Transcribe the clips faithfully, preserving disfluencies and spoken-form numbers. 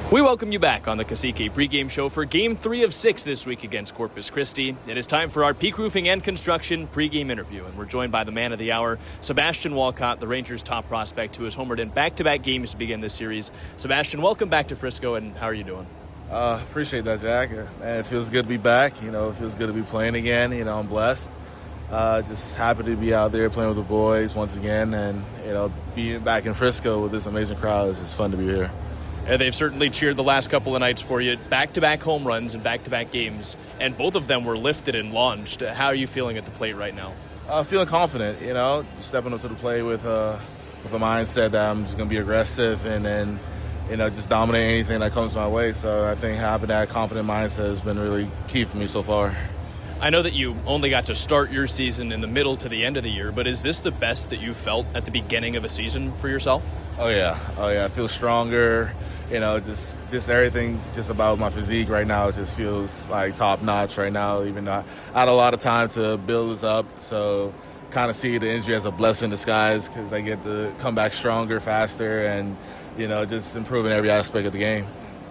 We welcome you back on the Cacique pregame show for Game three of six this week against Corpus Christi. It is time for our Peak Roofing and Construction pregame interview, and we're joined by the man of the hour, Sebastian Walcott, the Rangers' top prospect, who has homered in back-to-back games to begin this series. Sebastian, welcome back to Frisco, and how are you doing? Uh, appreciate that, Jack. Man, it feels good to be back. You know, it feels good to be playing again. You know, I'm blessed. Uh, just happy to be out there playing with the boys once again, and, you know, being back in Frisco with this amazing crowd is just fun to be here. They've certainly cheered the last couple of nights for you. Back-to-back home runs and back-to-back games, and both of them were lifted and launched. How are you feeling at the plate right now? Uh, feeling confident, you know, stepping up to the plate with, uh, with a mindset that I'm just going to be aggressive and then, you know, just dominate anything that comes my way. So I think having that confident mindset has been really key for me so far. I know that you only got to start your season in the middle to the end of the year, but is this the best that you felt at the beginning of a season for yourself? Oh, yeah. Oh, yeah. I feel stronger. You know, just just everything just about my physique right now just feels like top-notch right now, even though I had a lot of time to build this up. So kind of see the injury as a blessing in disguise because I get to come back stronger, faster, and, you know, just improving every aspect of the game.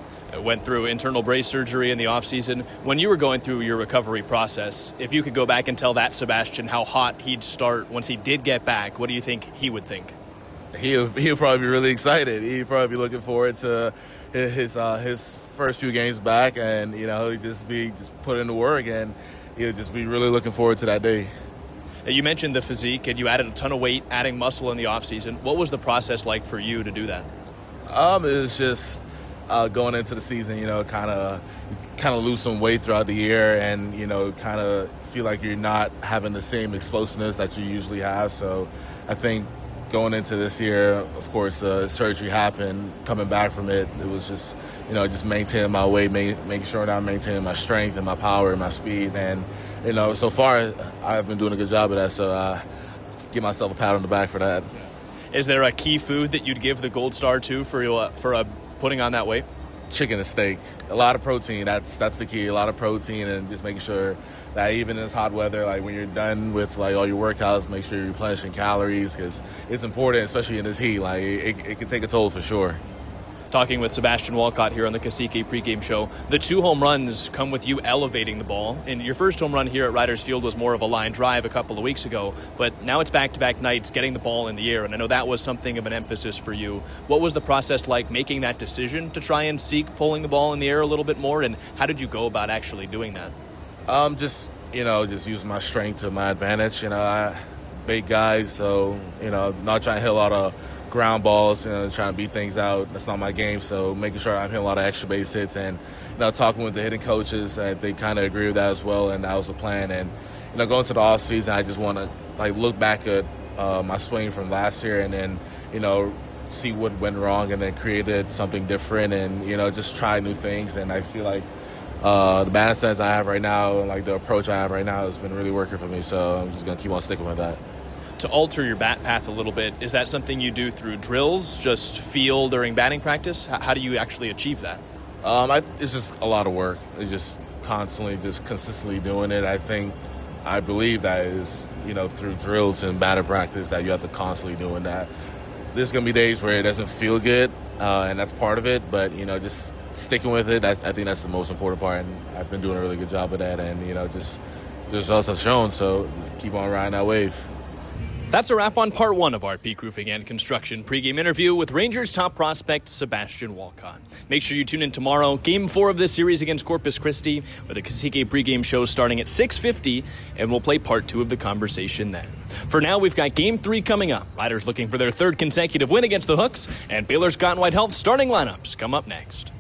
I went through internal brace surgery in the offseason. When you were going through your recovery process, if you could go back and tell that Sebastian how hot he'd start once he did get back, what do you think he would think? He'll, he'll probably be really excited. He'll probably be looking forward to his uh, his first few games back, and, you know, he'll just be just put into work, and he'll just be really looking forward to that day. You mentioned the physique, and you added a ton of weight, adding muscle in the offseason. What was the process like for you to do that? Um, it was just uh, going into the season, you know, kind of kind of lose some weight throughout the year, and, you know, kind of feel like you're not having the same explosiveness that you usually have. So I think going into this year, of course, uh, surgery happened. Coming back from it, it was just, you know, just maintaining my weight, making sure that I'm maintaining my strength and my power and my speed. And, you know, so far, I've been doing a good job of that, so I give myself a pat on the back for that. Is there a key food that you'd give the gold star to for uh, for uh, putting on that weight? Chicken and steak. A lot of protein. That's that's the key. A lot of protein, and just making sure that even in this hot weather, like when you're done with like all your workouts, make sure you're replenishing calories because it's important, especially in this heat. Like it, it can take a toll for sure. Talking with Sebastian Walcott here on the Cacique pregame show. The two home runs come with you elevating the ball. And your first home run here at Riders Field was more of a line drive a couple of weeks ago. But now it's back-to-back nights getting the ball in the air. And I know that was something of an emphasis for you. What was the process like making that decision to try and seek pulling the ball in the air a little bit more? And how did you go about actually doing that? Um, just, you know, just using my strength to my advantage. You know, I big guys, so, you know, not trying to hit a lot of ground balls, you know, trying to beat things out. That's not my game, so making sure I'm hitting a lot of extra base hits. And, you know, talking with the hitting coaches, uh, they kind of agree with that as well, and that was the plan. And, you know, going to the offseason, I just want to, like, look back at uh, my swing from last year and then, you know, see what went wrong and then created something different and, you know, just try new things. And I feel like uh, the balance sense I have right now and, like, the approach I have right now has been really working for me, so I'm just going to keep on sticking with that. To alter your bat path a little bit, is that something you do through drills, just feel during batting practice? How do you actually achieve that? Um, I, it's just a lot of work. It's just constantly, just consistently doing it. I think, I believe that is, you know, through drills and batting practice that you have to constantly doing that. There's going to be days where it doesn't feel good, uh, and that's part of it. But, you know, just sticking with it, I, I think that's the most important part. And I've been doing a really good job of that. And, you know, just the results have shown. So just keep on riding that wave. That's a wrap on part one of our Peak Roofing and Construction pregame interview with Rangers top prospect Sebastian Walcott. Make sure you tune in tomorrow, game four of this series against Corpus Christi, with the Cacique pregame show starting at six fifty, and we'll play part two of the conversation then. For now, we've got game three coming up. Riders looking for their third consecutive win against the Hooks, and Baylor's Scott and White Health starting lineups come up next.